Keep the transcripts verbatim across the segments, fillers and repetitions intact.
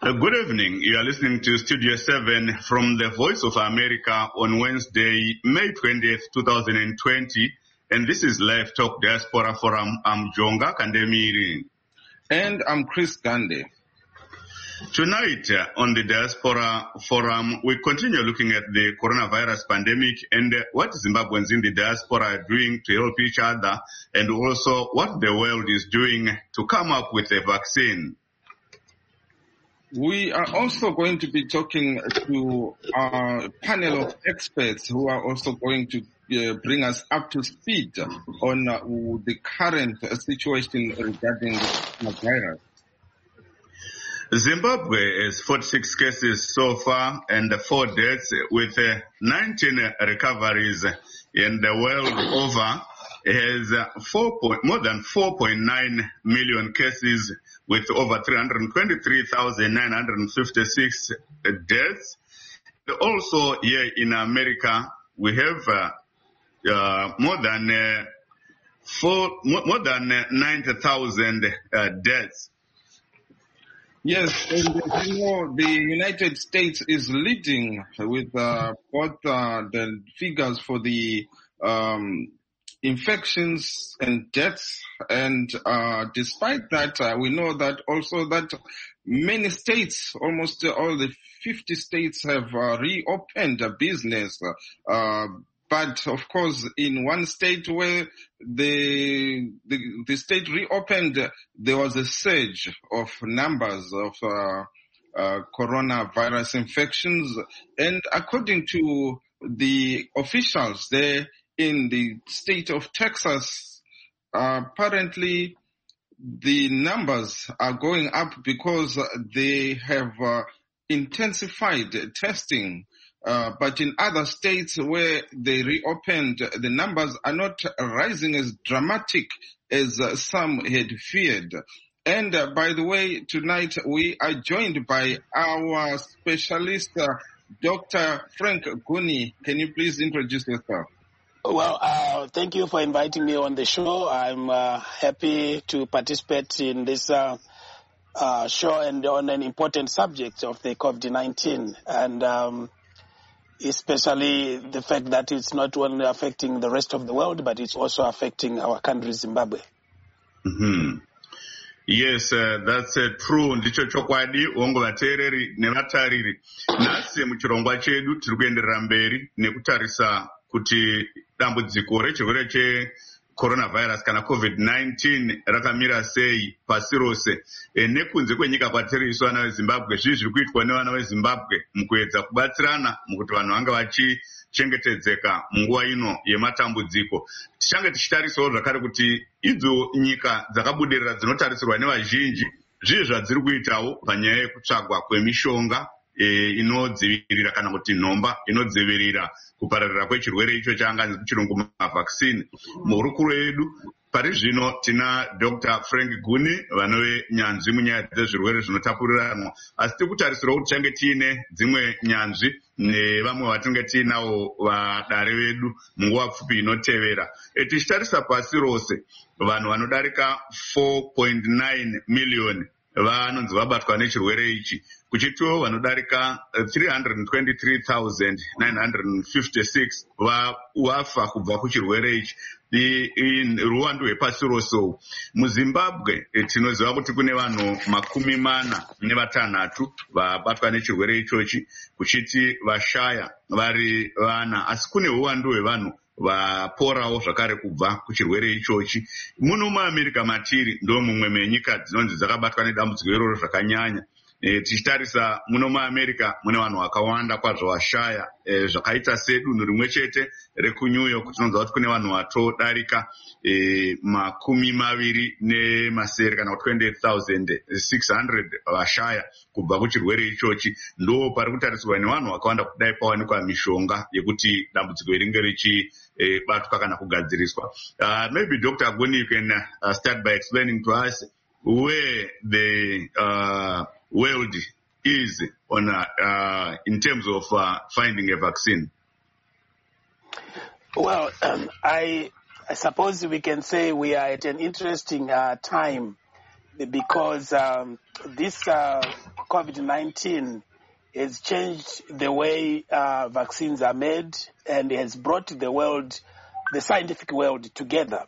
Uh, good evening. You are listening to Studio seven from the Voice of America on Wednesday, May twentieth, twenty twenty. And this is Live Talk Diaspora Forum. I'm Jonga Kandemiri. And I'm Chris Gande. Tonight uh, on the Diaspora Forum, we continue looking at the coronavirus pandemic and uh, what Zimbabweans in the diaspora are doing to help each other, and also what the world is doing to come up with a vaccine. We are also going to be talking to a panel of experts who are also going to uh, bring us up to speed on uh, the current uh, situation regarding the virus. Zimbabwe has forty-six cases so far and four deaths with uh, nineteen recoveries, and the world over has uh, four point, more than four point nine million cases with over three hundred twenty-three thousand nine hundred fifty-six deaths. Also here in America, we have uh, uh, more than uh, four, more, more than uh, ninety thousand uh, deaths. Yes, and you know, the United States is leading with uh, both uh, the figures for the um, infections and deaths, and uh, despite that, uh, we know that also that many states, almost all the fifty states, have uh, reopened a business. Uh, but of course, in one state where the, the the state reopened, there was a surge of numbers of uh, uh, coronavirus infections, and according to the officials there in the state of Texas, uh, apparently the numbers are going up because they have uh, intensified testing. Uh, but in other states where they reopened, the numbers are not rising as dramatic as uh, some had feared. And uh, by the way, tonight we are joined by our specialist, uh, Doctor Frank Guni. Can you please introduce yourself? Well, uh, thank you for inviting me on the show. I'm uh, happy to participate in this uh, uh, show and on an important subject of the COVID nineteen, and um, especially the fact that it's not only affecting the rest of the world, but it's also affecting our country, Zimbabwe. Mm-hmm. Yes, uh, that's uh, true. Ndicho chokwadi ongo vateereri nevatariri. Nhasi muchirongwa chedu tiri kuenderera mberi nekutarisa kuti dambudziko rechirwere che-coronavirus kana COVID nineteen rakamira sei pasi rose. E, nekunze kwenyika kwatiri isu vana vezimbabwe, zvii zviri kuitwa nevana vezimbabwe mukuedza kubatsirana mukuti vanhu vanga vachichengetedzeka munguva ino yematambudziko. Tichange tichitarisawo zvakare kuti idzo nyika dzakabudirira dzinotarisirwa nevazhinji zvii zvadziri kuitawo panyaya yekutsvagwa kwemishonga e, inodzivirira kana kuti nhomba inodzivirira kupararira kwechirwere icho chaanganzi kuchirungu mavhaccine. Muhurukuro yedu pari zvino tina Doctor Frank Guni vanove nyanzvi munyaya dzezvirwere zvinotapuriranwa, asi tiri kutarisirawo kuti tichange tiine dzimwe nyanzvi nevamwe vatinge tiinawo vadare vedu munguva pfupi inotevera. E, tichitarisa pasi rose vanhu vanodarika four point nine million vanonzi vabatwa nechirwere ichi, kuchitiwo vanodarika three hundred twenty-three thousand nine hundred fifty-six vafa kubva kuchirwere ichi. Ruwandu rwepasi rose muzimbabwe tinoziva kuti kune vanhu makumi mana nevatanhatu vabatwa nechirwere ichochi, kuchiti vashaya vari vana, asi kune uwandu hwevanhu vaporawo zvakare kubva kuchirwere ichochi. Muno muAmerica matiri ndo mumwe menyika dzinonzi dzakabatwa nedambudziko iroro zvakanyanya. E, tichitarisa muno muAmerica mune vanhu vakawanda kwazvo vashaya, e, zvakaita sedunhu rimwe chete rekuNew York tinonzwa kuti kune vanhu vatodarika e, makumi maviri nemasere kana kuti twenty-eight thousand six hundred vashaya kubva kuchirwere ichochi. Ndo pari kutarisirwa nevanhu vakawanda kudai pawanikwa mishonga yekuti dambudziko ringe richibatwa e, kana kugadziriswa. Uh, maybe Doctor Guni, you can uh, start by explaining to us where the uh, world is on uh, uh, in terms of uh, finding a vaccine. Well, um, I, I suppose we can say we are at an interesting uh, time because um, this uh, COVID nineteen has changed the way uh, vaccines are made and has brought the world, the scientific world, together.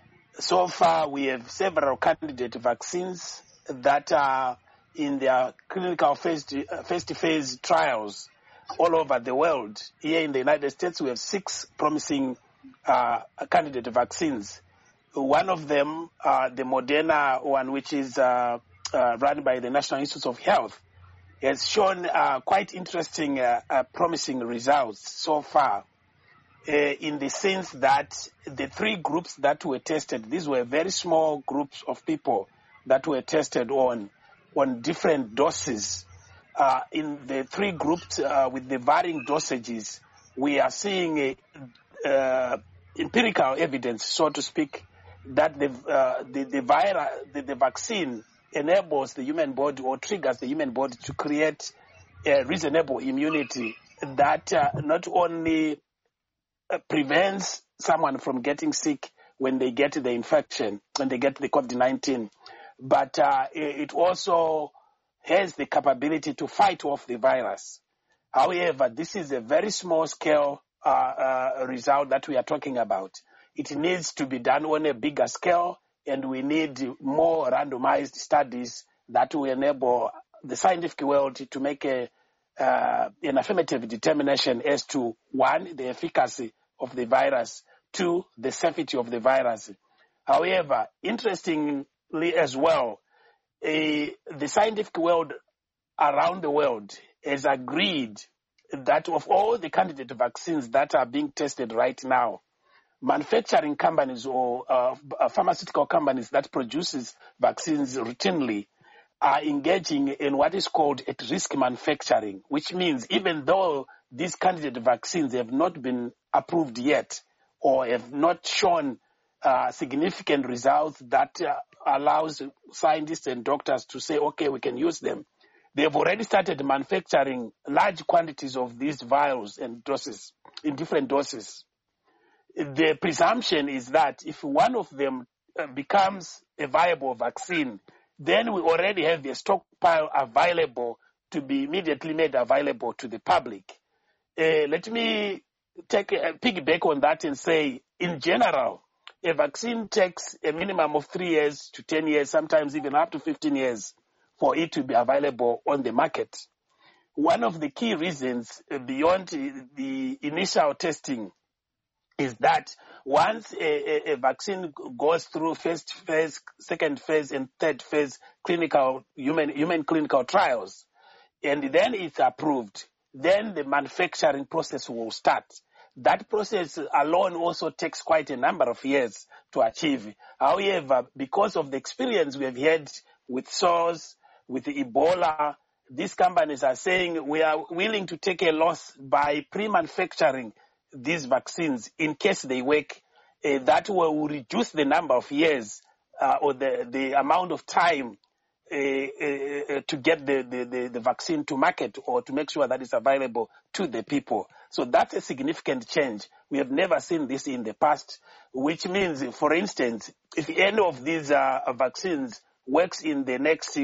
So far, we have several candidate vaccines that are in their clinical face-to-face trials all over the world. Here in the United States, we have six promising uh, candidate vaccines. One of them, uh, the Moderna one, which is uh, uh, run by the National Institutes of Health, has shown uh, quite interesting, uh, uh, promising results so far, uh, in the sense that the three groups that were tested, these were very small groups of people that were tested on, on different doses. Uh, in the three groups uh, with the varying dosages, we are seeing a, uh, empirical evidence, so to speak, that the, uh, the, the, virus, the, the vaccine enables the human body or triggers the human body to create a reasonable immunity that uh, not only uh, prevents someone from getting sick when they get the infection, when they get the COVID nineteen, but uh, it also has the capability to fight off the virus. However, this is a very small scale uh, uh, result that we are talking about. It needs to be done on a bigger scale, and we need more randomized studies that will enable the scientific world to make a, uh, an affirmative determination as to, one, the efficacy of the virus, two, the safety of the virus. However, interestingly as well, uh, the scientific world around the world has agreed that of all the candidate vaccines that are being tested right now, manufacturing companies or uh, pharmaceutical companies that produces vaccines routinely are engaging in what is called at-risk manufacturing, which means even though these candidate vaccines have not been approved yet or have not shown uh, significant results that uh, allows scientists and doctors to say, okay, we can use them, they've already started manufacturing large quantities of these vials and doses in different doses. The presumption is that if one of them becomes a viable vaccine, then we already have a stockpile available to be immediately made available to the public. Uh, let me take a piggyback on that and say, in general, a vaccine takes a minimum of three years to ten years, sometimes even up to fifteen years for it to be available on the market. One of the key reasons beyond the initial testing is that once a, a, a vaccine goes through first phase, second phase, and third phase clinical human human clinical trials, and then it's approved, then the manufacturing process will start. That process alone also takes quite a number of years to achieve. However, because of the experience we have had with SARS, with Ebola, these companies are saying we are willing to take a loss by pre-manufacturing these vaccines in case they work. Uh, that will reduce the number of years uh, or the, the amount of time uh, uh, to get the, the, the, the vaccine to market or to make sure that it's available to the people. So that's a significant change. We have never seen this in the past, which means, for instance, if any of these uh, vaccines works in the next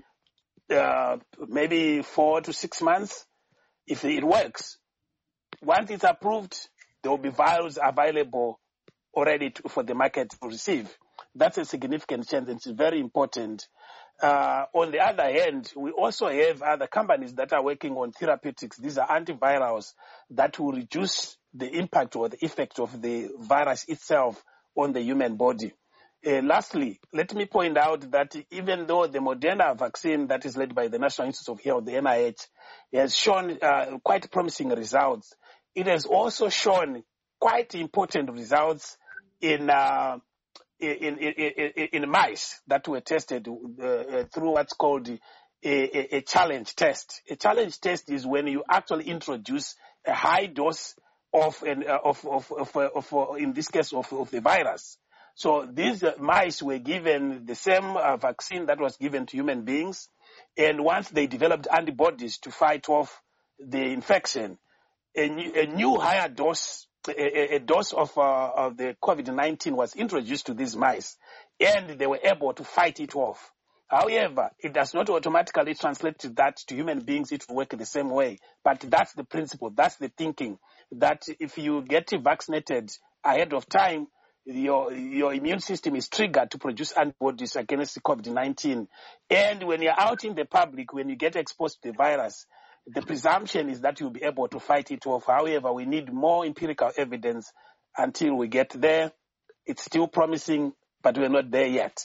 uh, maybe four to six months, if it works, once it's approved, there will be vials available already to, for the market to receive. That's a significant change, and it's very important. Uh, on the other hand, we also have other companies that are working on therapeutics. These are antivirals that will reduce the impact or the effect of the virus itself on the human body. Uh, lastly, let me point out that even though the Moderna vaccine that is led by the National Institutes of Health, the N I H, has shown uh, quite promising results, it has also shown quite important results in uh, in, in, in, in mice that were tested uh, through what's called a, a, a challenge test. A challenge test is when you actually introduce a high dose of, an, uh, of, of, of, of, of, in this case, of, of the virus. So these uh, mice were given the same uh, vaccine that was given to human beings, and once they developed antibodies to fight off the infection, a new, a new higher dose, a, a dose of, uh, of the COVID nineteen was introduced to these mice, and they were able to fight it off. However, it does not automatically translate to that to human beings. It will work the same way. But that's the principle. That's the thinking. That if you get vaccinated ahead of time, your your immune system is triggered to produce antibodies against COVID nineteen. And when you're out in the public, when you get exposed to the virus, the presumption is that you'll be able to fight it off. However, we need more empirical evidence until we get there. It's still promising, but we're not there yet.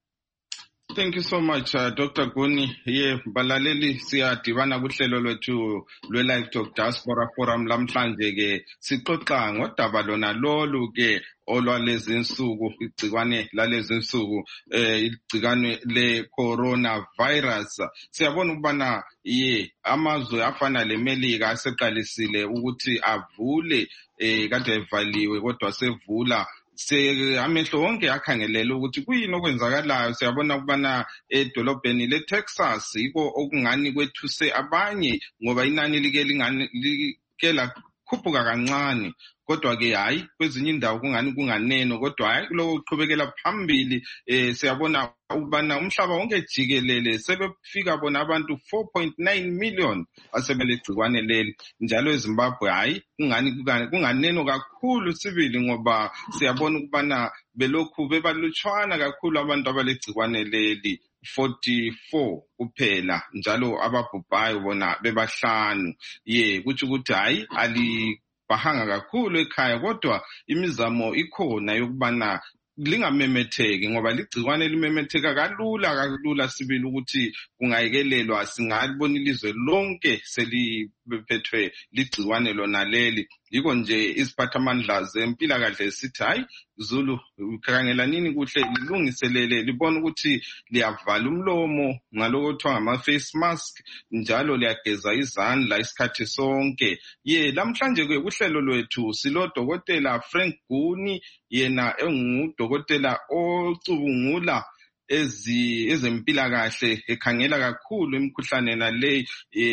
Thank you so much, uh, Doctor Guni. Yeah, balaleli siyadibana kuhlelo lwethu lwe-Live Talk Diaspora Forum lamhlanje ke sixoxa ngodaba lona lolu ke olwalezi insuku igcikwane lalezi insuku eh igcikwane le coronavirus. Siyabona ukubana ye amazwe afana leMelika aseqalisile ukuthi avule eh kade evaliwe kodwa sevula se amehlo wonke akhangelele ukuthi kuyini okwenzakalayo. Siyabona ukubana edolobheni leTexas yiko okungani kwethuse abanye ngoba inani like lingani like lakhuphuka kancane, kodwa ke hayi kwezinye indawo kungani kunganeno, kodwa hayi kulo uqhubekela phambili. eh siyabona ukubana umhlaba wonke jikelele sebefika bona abantu four point nine million asebelegcikwane leli, njalo eZimbabwe hayi kungani kunganeno kakhulu sibili ngoba siyabona ukubana belokhu bebalutshwana kakhulu abantu abalegcikwane leli, forty-four kuphela, njalo ababhubhayo bona bebahlanu. Ye kuthi ukuthi hayi ali bahanga kakhulu ekhaya, kodwa imizamo ikhona yokubana lingamemetheki ngoba ligcikwane limemetheka kalula kalula sibili ukuthi kungayikelelwa. Singalibona ilizwe lonke seliphethwe ligcikwane lona leli. Yiko nje isiphathamandla zempilakahle sithi hayi Zulu ukhangela nini kuhle lilungiselele libona ukuthi liyavala umlomo ngaloko kuthiwa ngama-face mask, njalo liyageza izandla isikhathi sonke. Ye lamhlanje ke kuhlelo lwethu silo Dokotela Frank Guni, yena engudokotela ocubungula ezi ezempilakahle ekhangela kakhulu imikhuhlane nale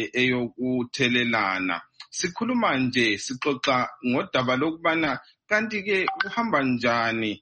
eyokuthelelana. Sikhuluma nje sixoxa ngodaba lokubana kanti ke uhamba njani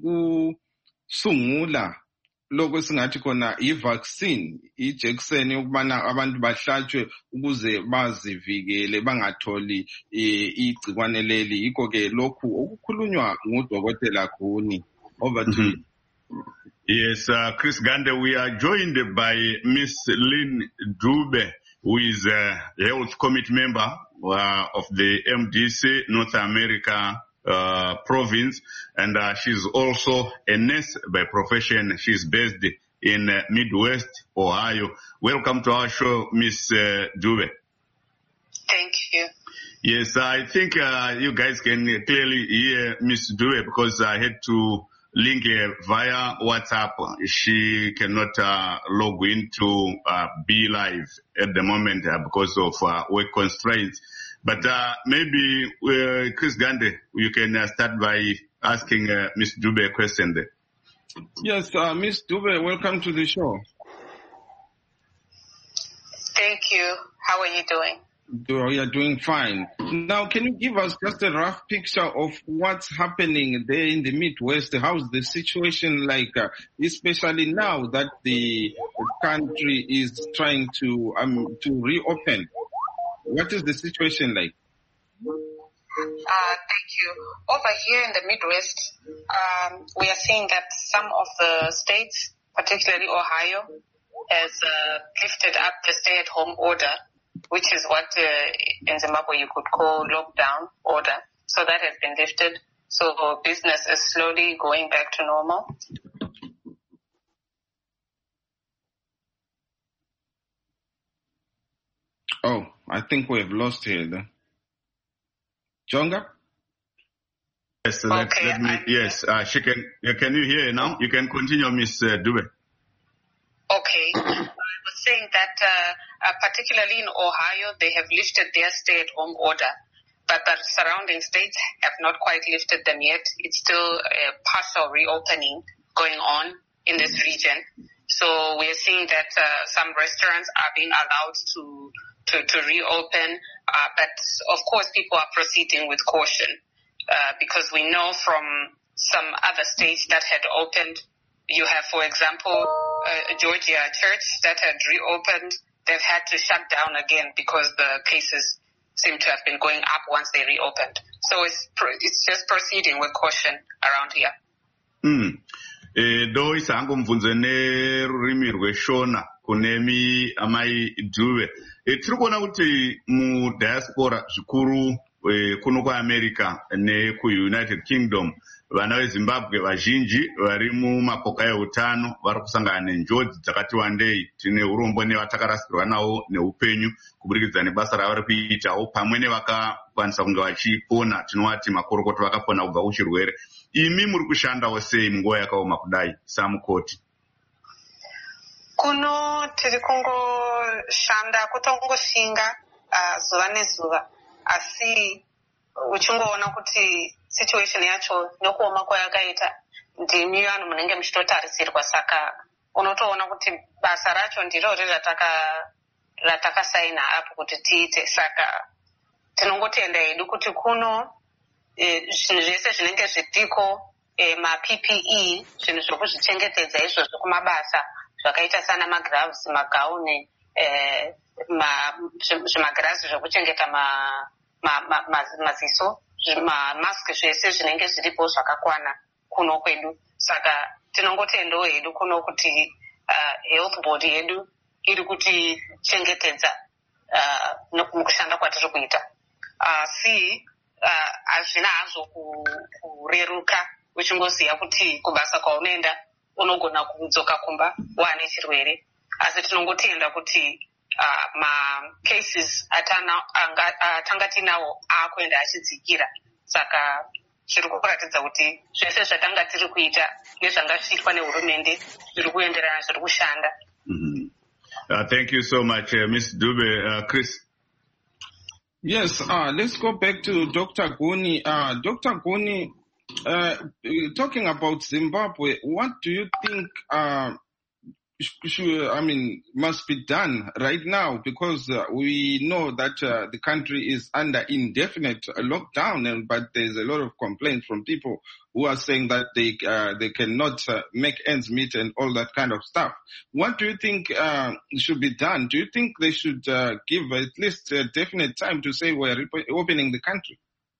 ngokusungula lokho singathi khona i-vaccine, ijekiseni yokubana abantu bahlatshwe ukuze bazivikele bangatholi igcikwane leli. Yikho ke lokhu okukhulunywa ngudokotela Guni. Over to you. Yes, uh, Chris Gande, we are joined by Miss Lynn Dube, who is a health committee member uh, of the M D C North America uh, province, and uh, she's also a nurse by profession. She's based in uh, Midwest, Ohio. Welcome to our show, Miss uh, Dube. Thank you. Yes, I think uh, you guys can clearly hear Miss Dube because I had to link uh, via WhatsApp. She cannot uh, log into uh, Be Live at the moment uh, because of uh, work constraints. But uh, maybe, uh, Chris Gande, you can uh, start by asking uh, Miss Dube a question there. Yes, uh, Miss Dube, welcome to the show. Thank you. How are you doing? We are doing fine. Now, can you give us just a rough picture of what's happening there in the Midwest? How's the situation like, uh, especially now that the country is trying to um to reopen? What is the situation like? Uh, thank you. Over here in the Midwest, um, we are seeing that some of the states, particularly Ohio, has uh, lifted up the stay-at-home order, which is what uh, in Zimbabwe you could call lockdown order. So that has been lifted. So business is slowly going back to normal. Oh, I think we have lost here then. Jonga? Yes, let, Okay, let me, yes, uh, she can, uh, can you hear now? You can continue, Miss uh, Dube. Okay. I was saying that uh, uh, particularly in Ohio, they have lifted their stay-at-home order, but the surrounding states have not quite lifted them yet. It's still a partial reopening going on in this region. So we are seeing that uh, some restaurants are being allowed to to, to reopen, uh, but of course people are proceeding with caution uh, because we know from some other states that had opened you have, for example, uh, Georgia Church that had reopened. They've had to shut down again because the cases seem to have been going up once they reopened. So it's it's just proceeding with caution around here. Mm. Eh, do isango mvunze nerurimi rweshona kunemi amai Dube. E, tiri kuona kuti mudiaspora zvikuru e, kuno kuAmerica nekuUnited Kingdom vana veZimbabwe vazhinji vari mumapoka eutano vari kusangana nenjodzi dzakati wandei. Tine urombo nevatakarasikirwa navo neupenyu kuburikidza nebasa ravari kuitawo pamwe nevakakwanisa kunge vachipona, tinovati makorokoto vakapona kubva kuchirwere. Imi muri kushandawo sei munguva yakaoma kudai samukoti? Kuno tiri kungoshanda kutongoshinga uh, zuva nezuva, asi uchingoona kuti situation yacho nokuoma kwayakaita ndimi vanhu munenge muchitotarisirwa, saka unotoona kuti basa racho ndirori rataka ratakasaina apo kuti tiite. Saka tinongotenda hedu kuti kuno zvinhu zvese zvinenge zvidhiko, ma-P P E, zvinhu zvokuzvichengetedza izvozvo kumabasa zvakaita sana magloves, magauni, zvimagirazi zvokuchengeta maziso, mamask, zvese zvinenge zviripo zvakakwana kuno kwedu. Saka tinongotendawo hedu kuno kuti health board yedu iri kuti chengetedza mukushanda kwatiri kuita. Asi hazvina hazvo kureruka uchingoziva kuti kubasa kwaunoenda unogona kudzoka kumba waane chirwere. Asi tinongotenda kuti uh, ma-cases atanga tinawo akuenda achidzikira. Saka zviri kuratidza kuti zvese zvatanga tiri kuita nezvangasviitwa nehurumende zviri kuenderana, zviri kushanda. Mm-hmm. Uh, thank you so much, uh, Miss Dube. Uh, Chris? Yes, uh, let's go back to Doctor Guni. Uh, Doctor Guni, uh, talking about Zimbabwe, what do you think uh, should, I mean, must be done right now? Because uh, we know that uh, the country is under indefinite lockdown, and but there's a lot of complaints from people who are saying that they uh, they cannot uh, make ends meet and all that kind of stuff. What do you think uh, should be done? Do you think they should uh, give at least a definite time to say we're opening the country?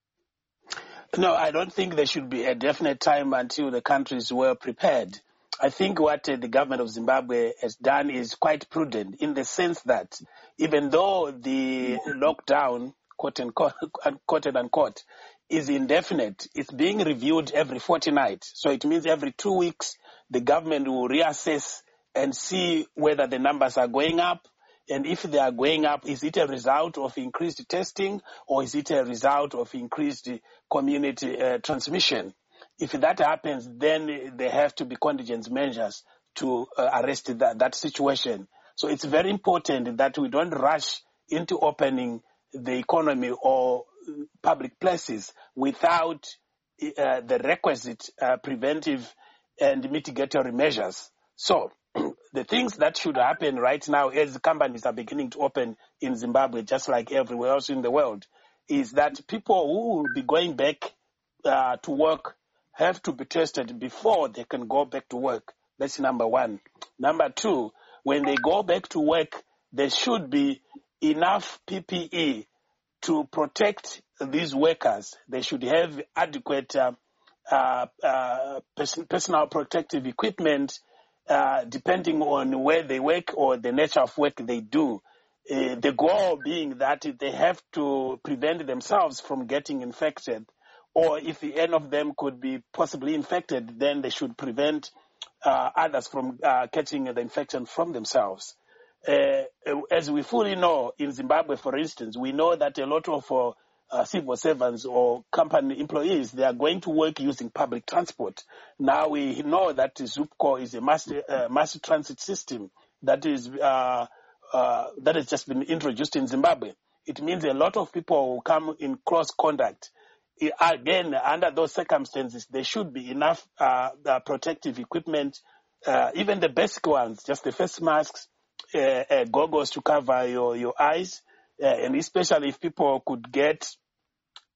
No, I don't think there should be a definite time until the country is well prepared. I think what uh, the government of Zimbabwe has done is quite prudent in the sense that even though the lockdown, quote unquote, quote unquote, is indefinite, it's being reviewed every fortnight. So it means every two weeks, the government will reassess and see whether the numbers are going up. And if they are going up, is it a result of increased testing or is it a result of increased community uh, transmission? If that happens, then there have to be contingent measures to uh, arrest that, that situation. So it's very important that we don't rush into opening the economy or public places without uh, the requisite uh, preventive and mitigatory measures. So the things that should happen right now as companies are beginning to open in Zimbabwe, just like everywhere else in the world, is that people who will be going back uh, to work have to be tested before they can go back to work. That's number one. Number two, when they go back to work, there should be enough P P E to protect these workers. They should have adequate uh, uh, uh, pers- personal protective equipment uh, depending on where they work or the nature of work they do. Uh, the goal being that they have to prevent themselves from getting infected, or if any of them could be possibly infected, then they should prevent uh, others from uh, catching the infection from themselves. Uh, as we fully know, in Zimbabwe, for instance, we know that a lot of uh, uh, civil servants or company employees, they are going to work using public transport. Now we know that Zupco is a mass, uh, mass transit system that is uh, uh, that has just been introduced in Zimbabwe. It means a lot of people will come in close contact. Again, under those circumstances, there should be enough uh, uh, protective equipment, uh, even the basic ones, just the face masks, uh, uh, goggles to cover your, your eyes, uh, and especially if people could get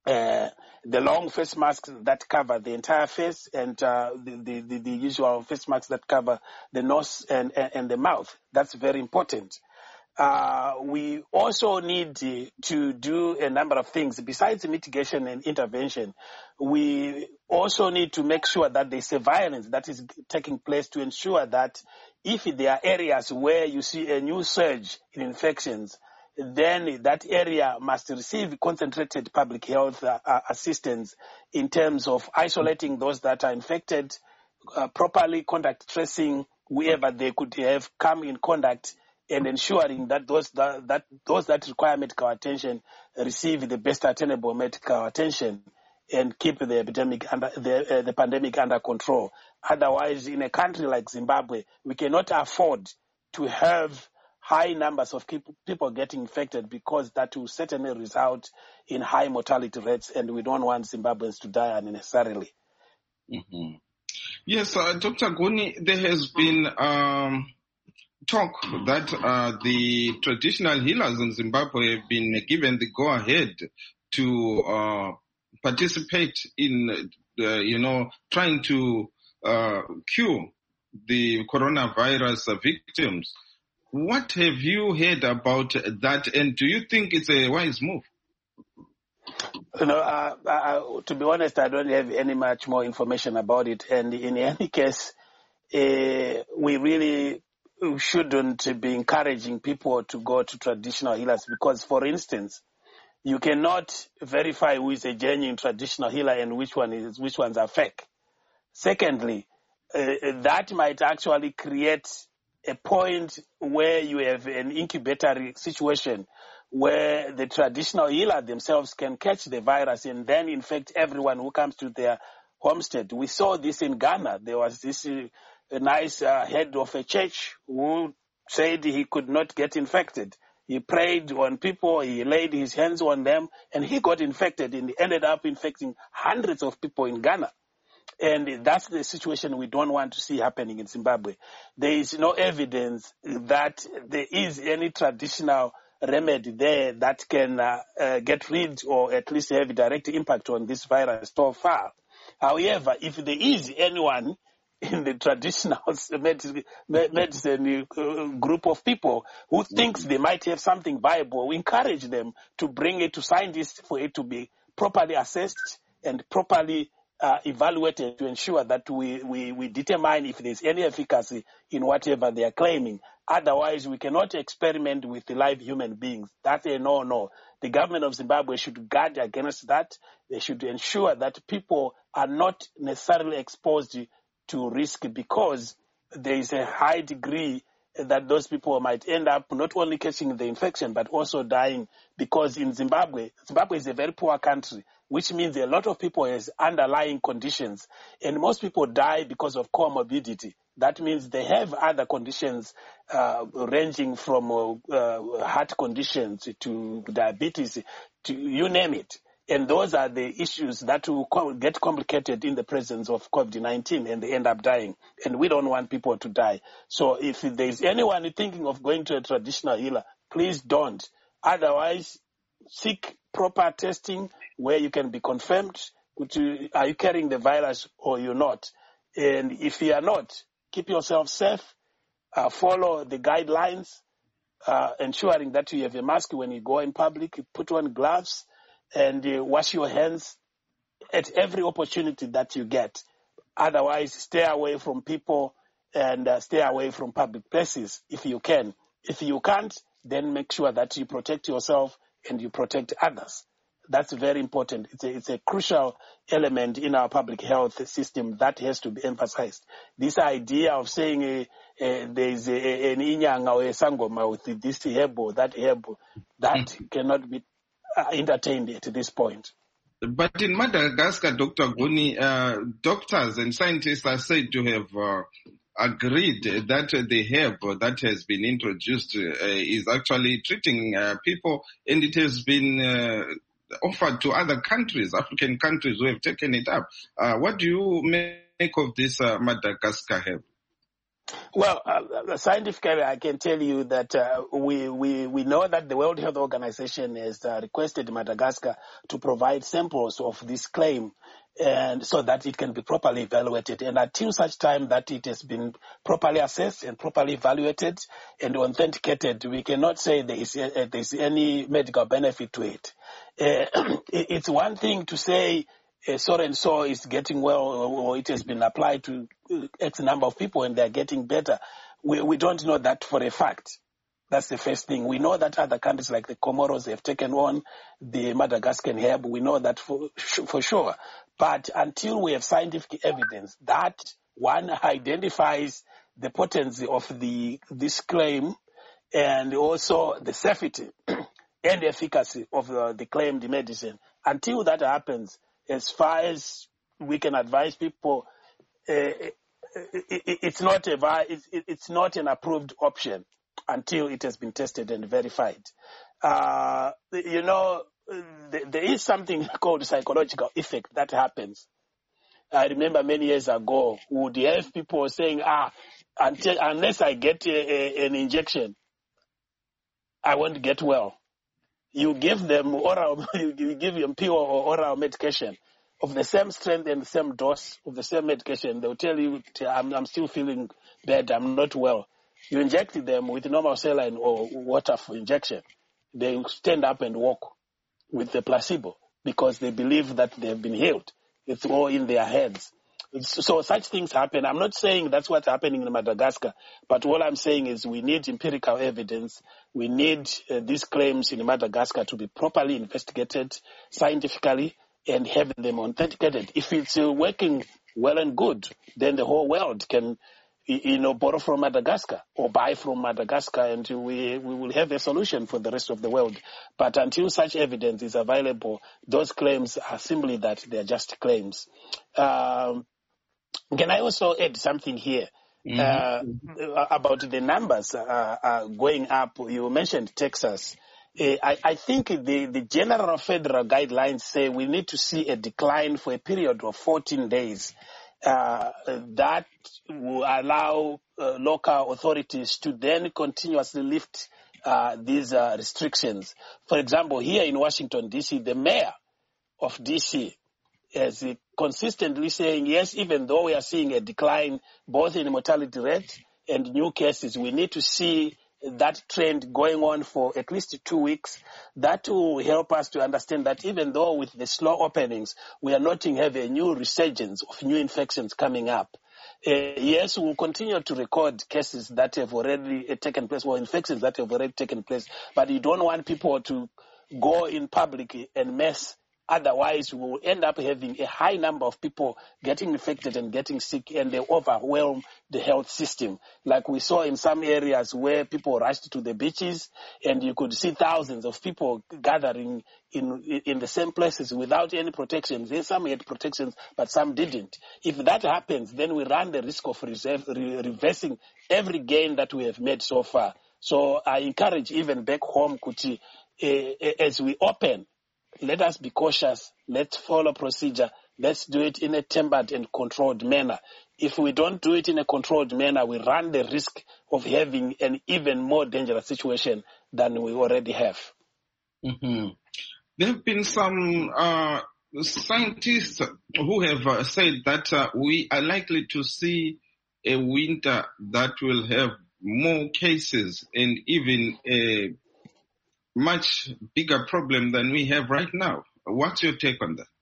uh, the long face masks that cover the entire face, and uh, the, the, the, the usual face masks that cover the nose and, and, and the mouth. That's very important. Uh, we also need to do a number of things. Besides mitigation and intervention, we also need to make sure that the surveillance that is taking place to ensure that if there are areas where you see a new surge in infections, then that area must receive concentrated public health uh, assistance in terms of isolating those that are infected, uh, properly contact tracing wherever they could have come in contact, and ensuring that those that, that those that require medical attention receive the best attainable medical attention and keep the epidemic under the, uh, the pandemic under control. Otherwise, in a country like Zimbabwe, we cannot afford to have high numbers of people, people getting infected, because that will certainly result in high mortality rates, and we don't want Zimbabweans to die unnecessarily. Mm-hmm. Yes, uh, Doctor Goni, there has been um, talk that uh, the traditional healers in Zimbabwe have been given the go-ahead to uh, participate in, uh, you know, trying to uh, cure the coronavirus victims. What have you heard about that, and do you think it's a wise move? You know, uh, uh, to be honest, I don't have any much more information about it, and in any case, uh, we really shouldn't be encouraging people to go to traditional healers, because, for instance, you cannot verify who is a genuine traditional healer and which one is which ones are fake. Secondly, uh, that might actually create a point where you have an incubatory situation where the traditional healer themselves can catch the virus and then infect everyone who comes to their homestead. We saw this in Ghana. There was this uh, a nice uh, head of a church who said he could not get infected. He prayed on people, he laid his hands on them, and he got infected, and he ended up infecting hundreds of people in Ghana. And that's the situation we don't want to see happening in Zimbabwe. There is no evidence that there is any traditional remedy there that can uh, uh, get rid or at least have a direct impact on this virus so far. However, if there is anyone in the traditional medicine group of people who thinks they might have something viable, we encourage them to bring it to scientists for it to be properly assessed and properly Uh, evaluated to ensure that we, we, we determine if there's any efficacy in whatever they are claiming. Otherwise, we cannot experiment with the live human beings. That's a no-no. The government of Zimbabwe should guard against that. They should ensure that people are not necessarily exposed to risk, because there is a high degree that those people might end up not only catching the infection but also dying, because in Zimbabwe, Zimbabwe is a very poor country, which means a lot of people has underlying conditions, and most people die because of comorbidity. That means they have other conditions uh, ranging from uh, uh, heart conditions to diabetes, to you name it. And those are the issues that will get complicated in the presence of COVID nineteen, and they end up dying. And we don't want people to die. So if there's anyone thinking of going to a traditional healer, please don't. Otherwise, seek proper testing where you can be confirmed. Are you carrying the virus or you're not? And if you are not, keep yourself safe. Uh, follow the guidelines, uh, ensuring that you have a mask when you go in public. You put on gloves, and uh, wash your hands at every opportunity that you get. Otherwise, stay away from people and uh, stay away from public places if you can. If you can't, then make sure that you protect yourself and you protect others. That's very important. It's a, it's a crucial element in our public health system that has to be emphasized. This idea of saying uh, uh, there's a, an inyanga or a sangoma with this herb or that herb, that mm. cannot be uh, entertained at this point. But in Madagascar, Doctor Goni, uh, doctors and scientists are said to have uh, agreed that the herb that has been introduced uh, is actually treating uh, people, and it has been uh, offered to other countries, African countries who have taken it up. Uh, what do you make of this uh, Madagascar herb? Well, uh, scientifically, I can tell you that uh, we, we, we know that the World Health Organization has uh, requested Madagascar to provide samples of this claim, and so that it can be properly evaluated. And until such time that it has been properly assessed and properly evaluated and authenticated, we cannot say there is, uh, there is any medical benefit to it. Uh, it's one thing to say Uh, so and so is getting well, or it has been applied to X number of people and they're getting better. We, we don't know that for a fact. That's the first thing. We know that other countries like the Comoros have taken on the Madagascan herb. We know that for, for sure. But until we have scientific evidence that one identifies the potency of the this claim and also the safety and efficacy of the, the claimed medicine, until that happens, as far as we can advise people, uh, it, it's not a it's, it's not an approved option until it has been tested and verified. Uh, you know, th- there is something called psychological effect that happens. I remember many years ago, we would have people saying, "Ah, until unless I get a, a, an injection, I won't get well." You give them oral, you give them pure or oral medication of the same strength and the same dose of the same medication. They'll tell you, I'm, I'm still feeling bad, I'm not well. You inject them with normal saline or water for injection. They stand up and walk with the placebo because they believe that they've been healed. It's all in their heads. So such things happen. I'm not saying that's what's happening in Madagascar, but all I'm saying is we need empirical evidence. We need uh, these claims in Madagascar to be properly investigated scientifically and have them authenticated. If it's uh, working well and good, then the whole world can, you know, borrow from Madagascar or buy from Madagascar, and we we will have a solution for the rest of the world. But until such evidence is available, those claims are simply that they are just claims. Um, Can I also add something here mm-hmm. uh, about the numbers uh, uh, going up? You mentioned Texas. Uh, I, I think the, the general federal guidelines say we need to see a decline for a period of fourteen days. Uh, that will allow uh, local authorities to then continuously lift uh, these uh, restrictions. For example, here in Washington, D C, the mayor of D C is consistently saying, yes, even though we are seeing a decline both in mortality rate and new cases, we need to see that trend going on for at least two weeks. That will help us to understand that even though with the slow openings, we are not to have a new resurgence of new infections coming up. Uh, yes, we'll continue to record cases that have already uh, taken place, or infections that have already taken place, but you don't want people to go in public and mess. Otherwise, we will end up having a high number of people getting infected and getting sick, and they overwhelm the health system. Like we saw in some areas where people rushed to the beaches, and you could see thousands of people gathering in in the same places without any protections. Some had protections, but some didn't. If that happens, then we run the risk of reserve, re- reversing every gain that we have made so far. So I encourage even back home, Kuti, uh, as we open, let us be cautious. Let's follow procedure. Let's do it in a tempered and controlled manner. If we don't do it in a controlled manner, we run the risk of having an even more dangerous situation than we already have. Mm-hmm. There have been some uh, scientists who have uh, said that uh, we are likely to see a winter that will have more cases and even a much bigger problem than we have right now. What's your take on that?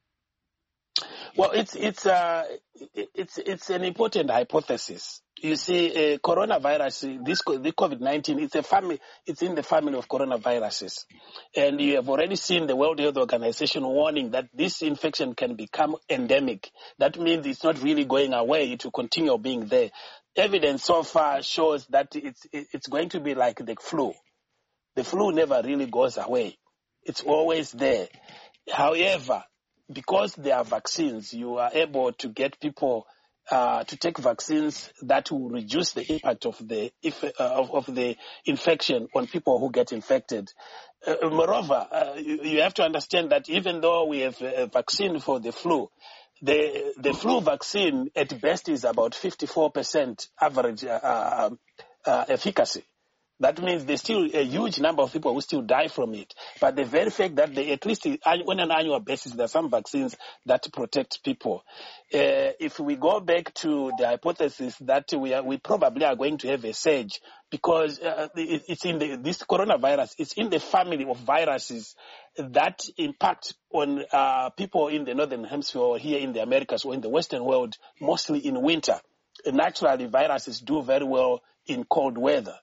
Well, it's it's uh, it's it's an important hypothesis. You see, uh, coronavirus, this the COVID nineteen, it's a family. It's in the family of coronaviruses, and you have already seen the World Health Organization warning that this infection can become endemic. That means it's not really going away; it will continue being there. Evidence so far shows that it's it's going to be like the flu. The flu never really goes away. It's always there. However, because there are vaccines, you are able to get people uh, to take vaccines that will reduce the impact of the if, uh, of, of the infection on people who get infected. Uh, moreover, uh, you, you have to understand that even though we have a vaccine for the flu, The, the flu vaccine at best is about fifty-four percent average uh, uh, uh, efficacy. That means there's still a huge number of people who still die from it. But the very fact that they, at least on an annual basis, there are some vaccines that protect people. Uh, if we go back to the hypothesis that we are, we probably are going to have a surge because uh, it, it's in the, this coronavirus, it's in the family of viruses that impact on uh, people in the Northern Hemisphere or here in the Americas or in the Western world, mostly in winter. Naturally, viruses do very well in cold weather.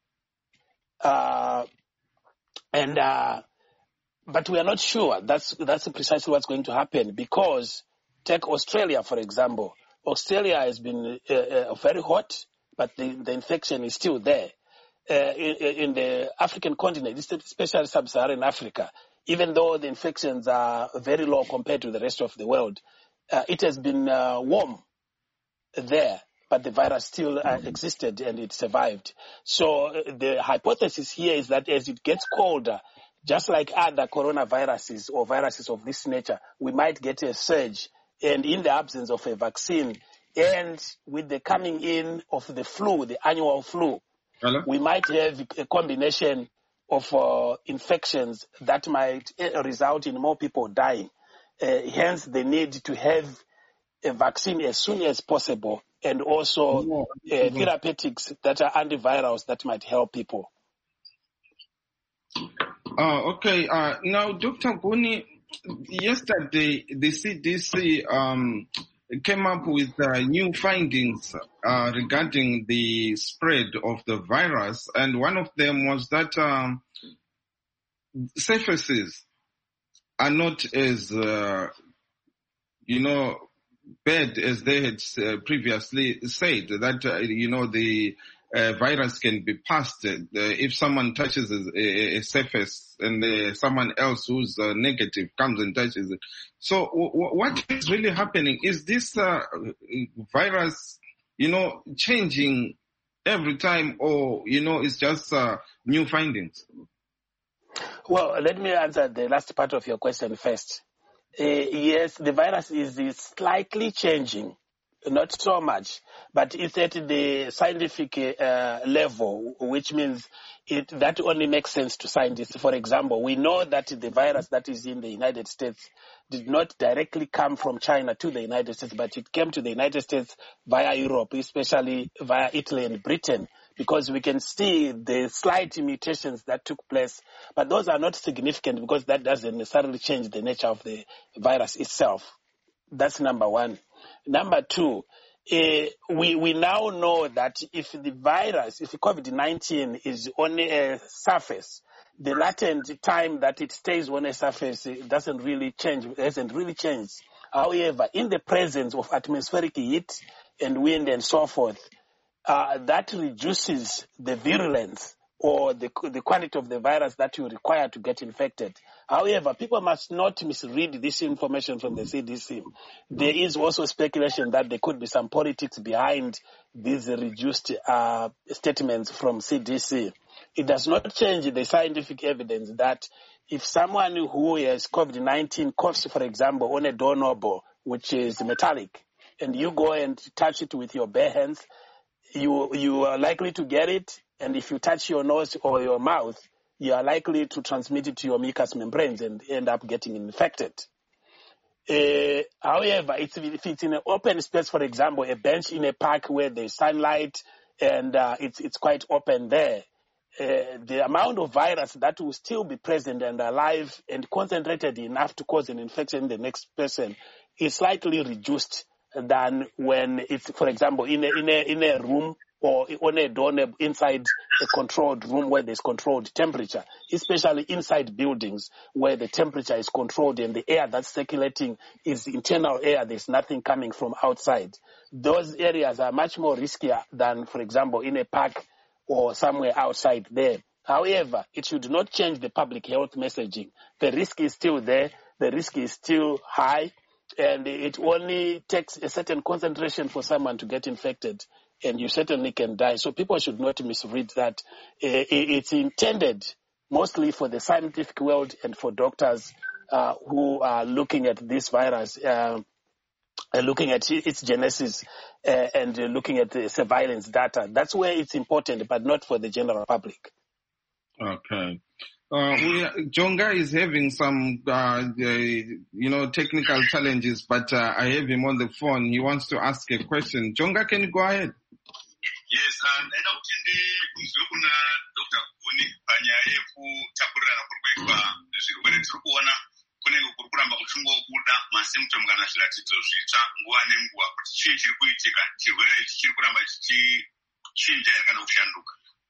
Uh, and uh, but we are not sure that's that's precisely what's going to happen because take Australia for example. Australia has been uh, uh, very hot, but the, the infection is still there. Uh, in, in the African continent, especially sub-Saharan Africa, even though the infections are very low compared to the rest of the world, uh, it has been uh, warm there. But the virus still uh, existed and it survived. So uh, the hypothesis here is that as it gets colder, just like other coronaviruses or viruses of this nature, we might get a surge. And in the absence of a vaccine and with the coming in of the flu, the annual flu, Hello? we might have a combination of uh, infections that might uh, result in more people dying. Uh, hence, the need to have a vaccine as soon as possible. And also uh, therapeutics that are antivirals that might help people. Uh, okay. Uh, now, Doctor Guni, yesterday the C D C um, came up with uh, new findings uh, regarding the spread of the virus, and one of them was that um, surfaces are not as, uh, you know, bad as they had uh, previously said, that, uh, you know, the uh, virus can be passed uh, if someone touches a, a surface and uh, someone else who's uh, negative comes and touches it. So w- w- what is really happening? Is this uh, virus, you know, changing every time, or, you know, it's just uh, new findings? Well, let me answer the last part of your question first. Uh, yes, the virus is, is slightly changing, not so much, but it's at the scientific uh, level, which means it that only makes sense to scientists. For example, we know that the virus that is in the United States did not directly come from China to the United States, but it came to the United States via Europe, especially via Italy and Britain, because we can see the slight mutations that took place, but those are not significant because that doesn't necessarily change the nature of the virus itself. That's number one. Number two, uh, we, we now know that if the virus, if COVID nineteen is on a surface, the latent time that it stays on a surface it doesn't really change, it hasn't really changed. However, in the presence of atmospheric heat and wind and so forth, Uh, that reduces the virulence or the, the quantity of the virus that you require to get infected. However, people must not misread this information from the C D C. There is also speculation that there could be some politics behind these reduced uh, statements from C D C. It does not change the scientific evidence that if someone who has COVID nineteen coughs, for example, on a doorknob, which is metallic, and you go and touch it with your bare hands, You you are likely to get it, and if you touch your nose or your mouth, you are likely to transmit it to your mucous membranes and end up getting infected. Uh, however, it's, if it's in an open space, for example, a bench in a park where there's sunlight and uh, it's it's quite open there, uh, the amount of virus that will still be present and alive and concentrated enough to cause an infection in the next person is slightly reduced than when it's, for example, in a, in a, in a room or on a doorknob inside a controlled room where there's controlled temperature, especially inside buildings where the temperature is controlled and the air that's circulating is internal air, there's nothing coming from outside. Those areas are much more riskier than, for example, in a park or somewhere outside there. However, it should not change the public health messaging. The risk is still there. The risk is still high. And it only takes a certain concentration for someone to get infected, and you certainly can die. So people should not misread that. It's intended mostly for the scientific world and for doctors uh, who are looking at this virus uh, uh, looking at its genesis uh, and uh, looking at the surveillance data. That's where it's important, but not for the general public. Okay. Uh, we, Jonga is having some, uh, the, you know, technical challenges, but uh, I have him on the phone. He wants to ask a question. Jonga, can you go ahead? Yes, and I know kuna Doctor Guni panyaya yekutapurirana kurikuitwa zvirwere tiri kuona kunenge kuri kuramba kuchingobuda masymptom kana zviratidzo zvitsva nguva nenguva kuti chii chiri kuitika, chirwere ichi chiri kuramba chichinja here kana kushanduka.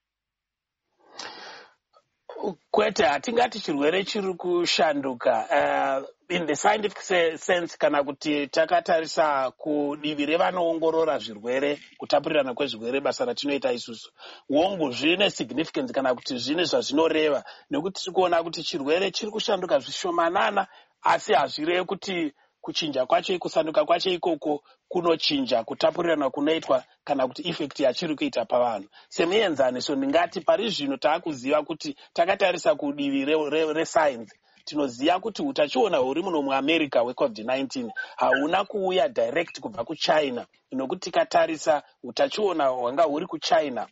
Kwete, hatingati chirwere chiri kushanduka. Uh, in the scientific sense, kana kuti takatarisa kudivi revanoongorora zvirwere, kutapurirana kwezvirwere, basa ratinoita isusu, wongo zvine significance kana kuti zvine zvazvinoreva, nekuti tiri kuona kuti chirwere chiri kushanduka zvishomanana, asi hazvirevi kuti kuchinja kwacho, kusanduka kwacho ikoko kunochinja kutapurirana kunoitwa kana kuti effect yachiri kuita pavanhu. Semuenzaniso, ndingati pari zvino taakuziva kuti takatarisa kudivi rescience, tinoziva kuti utachiona huri muno muAmerica weCovid nineteen hauna kuuya direct kubva kuChina, nokuti tikatarisa utachiona hwanga huri kuChina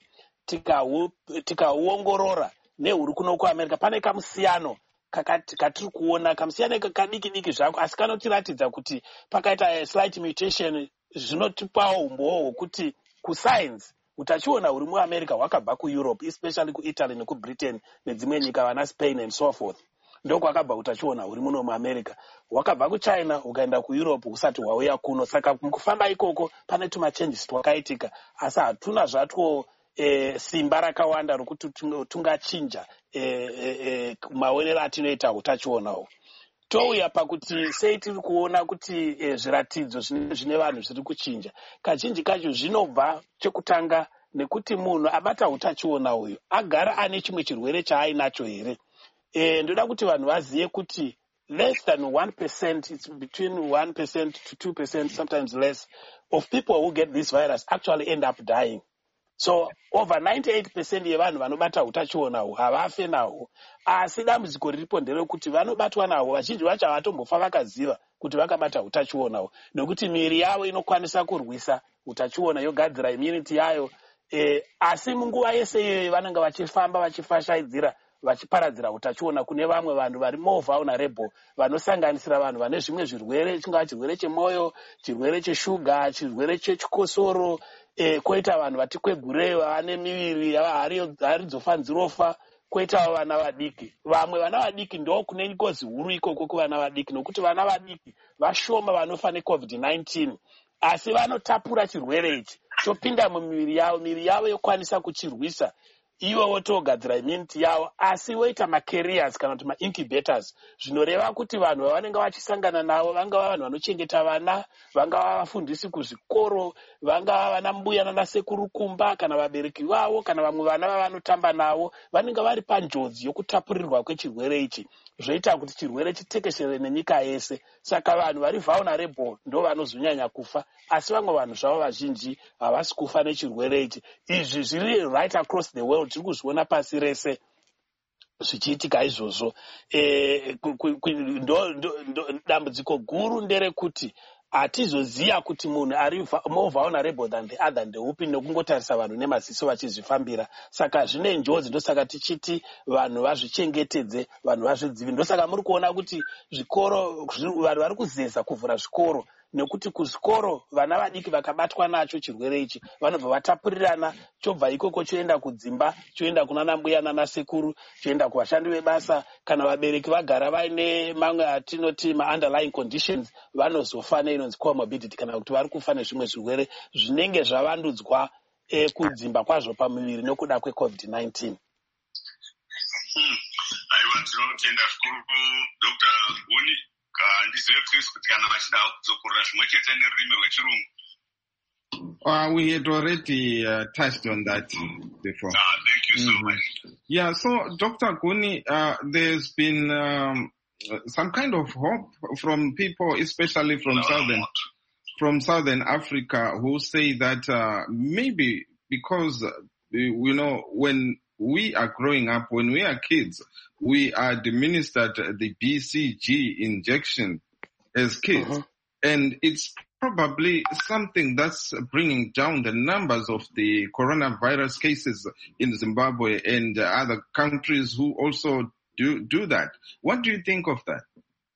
tikauongorora nehuri kuno kuAmerica, pane kamusiyano katiri kuona, kamusiyano kadiki diki zvako, asi kanotiratidza kuti pakaita slight mutation. Zvinotipawo umbowo hwokuti kuscience utachiona huri muAmerica hwakabva kuEurope, especially kuItaly nekuBritain nedzimwe nyika, vana Spain and so forth. Ndokwakabva utachiona huri muno muAmerica. Hwakabva kuChina hukaenda kuEurope husati hwauya kuno. Saka mukufamba ikoko pane tumachanges twakaitika, asi hatuna zvatwo E, simba rakawanda rokuti tungachinja e, e, e, maonero atinoita utachiwonawo. Touya pakuti sei tiri kuona kuti e, zviratidzo zvine vanhu zviri kuchinja. Kazhinji kacho zvinobva chekutanga nekuti munhu abata utachiona uyu agara ane chimwe chirwere chaainacho here. E, ndoda kuti vanhu vazive kuti less than one percent, it's between one percent to two percent, sometimes less, of people who get this virus actually end up dying. So over ninety-eight percent yevanhu vanobata utachiona havafe naho. Asi dambudziko riripo nderekuti vanobatwa naho vazhinji vacho havatombofa vakaziva kuti vakabata utachiona, nekuti miri yavo inokwanisa kurwisa utachiona, yogadzira immunity yayo. E, asi munguva yese iyoyo vanenge vachifamba vachifashaidzira vachiparadzira utachiona kune vamwe vanhu vari more vulnerable, vanosanganisira vanhu vane zvimwe zvirwere, chingava chirwere chemoyo, chirwere cheshuga, chirwere chechikosoro, e, koita vanhu vati kwegurei vane miviri haridzofa nzirofa, koitawo vana vadiki. Vamwe vana vadiki ndo kune ngozi huru ikoko kuvana vadiki, nokuti vana vadiki vashoma vanofa neCovid nineteen, asi vanotapura chirwere ichi chopinda mumiviri yavo, miviri yavo yokwanisa kuchirwisa, ivo votogadzira immunity yavo, asi voita macarriers kana kuti maincubators. Zvinoreva kuti vanhu vavanenge vachisangana navo vangava vanhu vanochengeta vana, vangava vafundisi kuzvikoro, vangava vana mbuya nana sekuru kumba, kana vabereki vavo, kana vamwe vana vavanotamba navo, vanenge vari panjodzi yokutapurirwa kwechirwere ichi, zvoita kuti chirwere chitekeshere nenyika yese. Saka vanhu vari vulnerable ndo vanozonyanya kufa, asi vamwe vanhu zvavo vazhinji havasi kufa nechirwere ichi. Izvi zviri right across the world, tiri kuzviona pasi rese zvichiitika izvozvo. E, dambudziko guru nderekuti hatizoziva kuti munhu ari more vulnerable than the other ndeupi, nekungotarisa vanhu nemaziso vachizvifambira. Saka zvine njodzi, ndosaka tichiti vanhu vazvichengetedze, vanhu vazvidzive. Ndosaka muri kuona kuti zvikoro, vanhu vari kuzeza kuvhura zvikoro, nekuti kuzvikoro vana vadiki vakabatwa nacho chirwere ichi vanobva vatapurirana, chobva ikoko choenda kudzimba, choenda kunana mbuya nana sekuru, choenda kuvashandi vebasa. Kana vabereki vagara vaine mamwe atinoti ma-underlying conditions, vanozofa neinonzi comorbidity, kana kuti vari kufa nezvimwe zvirwere zvinenge zvavandudzwa e, kudzimba kwazvo pamuviri nekuda kweCovid nineteen. Aiwa, tinotenda zvikuru Doctor Guni. Ndizive kuti kana vachida kudzokorera zvimwe chete nerurimi rwechirungu. Uh, we had already uh, touched on that before. Ah, thank you so mm-hmm. much. Yeah, so Doctor Guni, uh, there's been um, some kind of hope from people, especially from no, southern from southern Africa, who say that uh, maybe because uh, you know when we are growing up, when we are kids, we are administered the B C G injection as kids. Uh-huh. And it's probably something that's bringing down the numbers of the coronavirus cases in Zimbabwe and other countries who also do, do that. What do you think of that?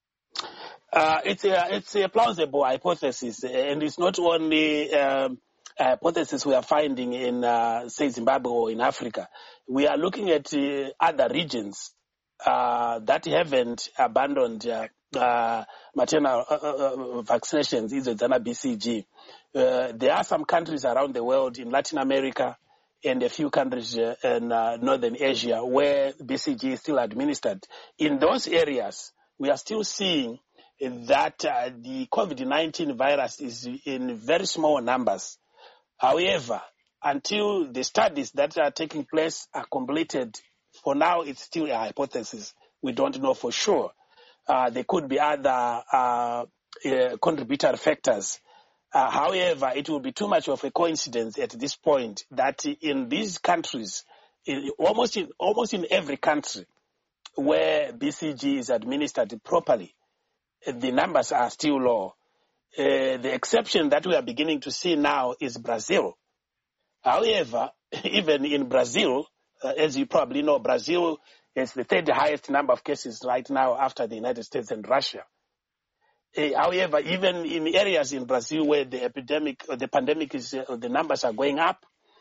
Uh, it's a, it's a plausible hypothesis, and it's not only um, a hypothesis we are finding in, uh, say, Zimbabwe or in Africa. We are looking at uh, other regions uh, that haven't abandoned uh, uh, maternal uh, uh, vaccinations, either than B C G. Uh, there are some countries around the world in Latin America and a few countries uh, in uh, Northern Asia where B C G is still administered. In those areas, we are still seeing that uh, the COVID nineteen virus is in very small numbers. However, until the studies that are taking place are completed, for now it's still a hypothesis. We don't know for sure. Uh, there could be other uh, uh, contributory factors. Uh, however, it will be too much of a coincidence at this point that in these countries, in, almost in almost in every country where B C G is administered properly, the numbers are still low. Uh, the exception that we are beginning to see now is Brazil. However, even in Brazil, uh, as you probably know, Brazil is the third highest number of cases right now after the United States and Russia. Uh, however, even in areas in Brazil where the epidemic, or the pandemic is, uh, the numbers are going up,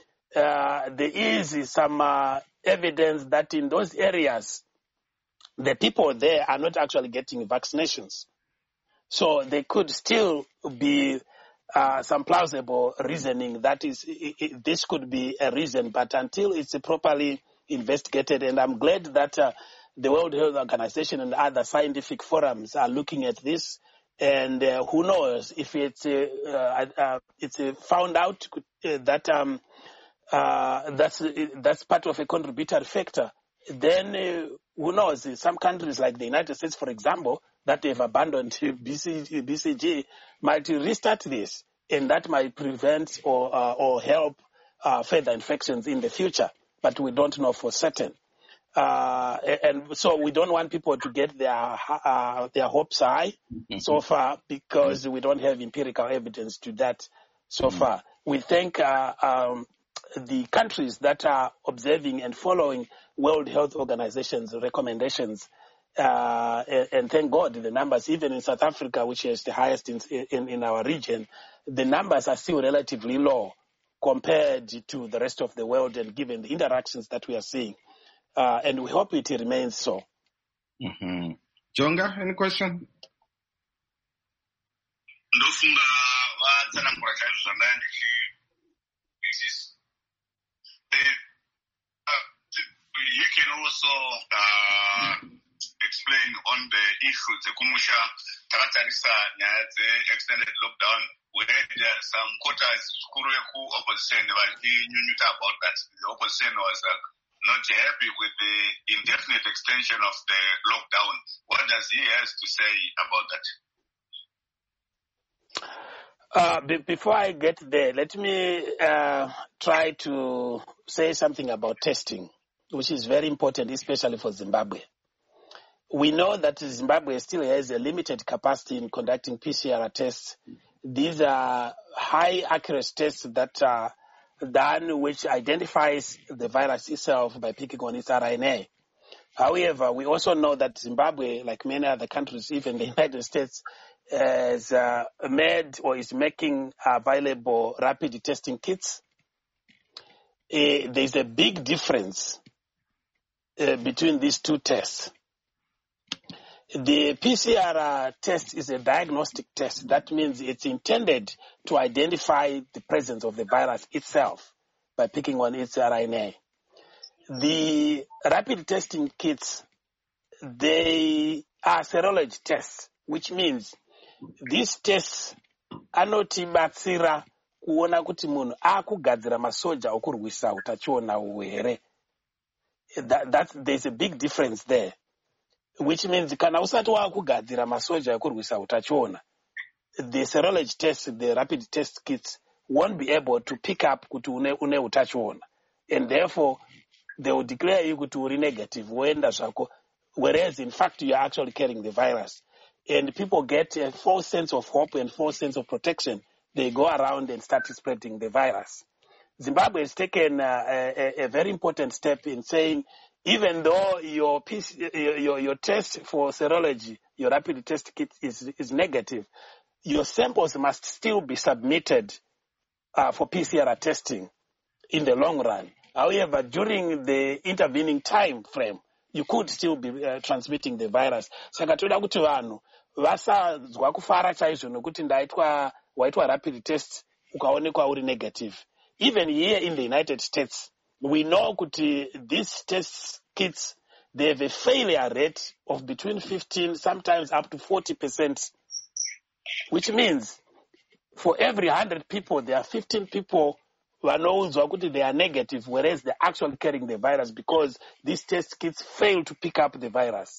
uh, there is some uh, evidence that in those areas, the people there are not actually getting vaccinations. So there could still be uh, some plausible reasoning that is, it, it, this could be a reason, but until it's properly investigated, and I'm glad that uh, the World Health Organization and other scientific forums are looking at this, and uh, who knows if it's, uh, uh, uh, it's uh, found out uh, that um, uh, that's, uh, that's part of a contributory factor, then uh, who knows, some countries like the United States, for example, that they've abandoned B C G, B C G might restart this, and that might prevent or uh, or help uh, further infections in the future, but we don't know for certain. Uh, and so we don't want people to get their uh, their hopes high mm-hmm. so far, because mm-hmm. we don't have empirical evidence to that so mm-hmm. far. We think uh, um, the countries that are observing and following World Health Organization's recommendations, uh, and, and thank God the numbers, even in South Africa, which is the highest in, in, in our region, the numbers are still relatively low compared to the rest of the world, and given the interactions that we are seeing. Uh, and we hope it remains so. Mm-hmm. Jonga, any question? You can also uh, explain on the issue Kumusha Taratarisa the extended lockdown, where there are some quarters who opposition about that. The opposition was uh, not happy with the indefinite extension of the lockdown. What does he have to say about that? Uh, be- before I get there, let me uh, try to say something about testing, which is very important, especially for Zimbabwe. We know that Zimbabwe still has a limited capacity in conducting P C R tests. These are high accuracy tests that are done, which identifies the virus itself by picking on its R N A. However, we also know that Zimbabwe, like many other countries, even the United States, has uh, made or is making available rapid testing kits. Uh, there's a big difference uh, between these two tests. The P C R test is a diagnostic test. That means it's intended to identify the presence of the virus itself by picking on its R N A. The rapid testing kits, they are serology tests, which means these tests anotibatsira kuona kuti munhu akugadzira masoja okurwisa utachiona uhu here. That, that, there's a big difference there, which means kana usati wakugadzira masoja okurwisa utachiona, the serology tests, the rapid test kits won't be able to pick up kuti une, une utachiona, and therefore they will declare you kuti uri negative, woenda zvako, whereas in fact you are actually carrying the virus. and people get a false sense of hope and false sense of protection, they go around and start spreading the virus. Zimbabwe has taken uh, a, a very important step in saying, even though your, P C, your, your test for serology, your rapid test kit is, is negative, your samples must still be submitted uh, for P C R testing in the long run. However, during the intervening time frame, you could still be uh, transmitting the virus. Saka toda kuti vanhu vasazwa kufara chaizvo nokuti ndaitwa waitwa rapid test ukaonekwa uri negative. Even here in the United States, we know kuti these test kits, they have a failure rate of between fifteen, sometimes up to forty percent, which means for every one hundred people, there are fifteen people vanoudzwa kuti they are negative, whereas they're actually carrying the virus because these test kits fail to pick up the virus.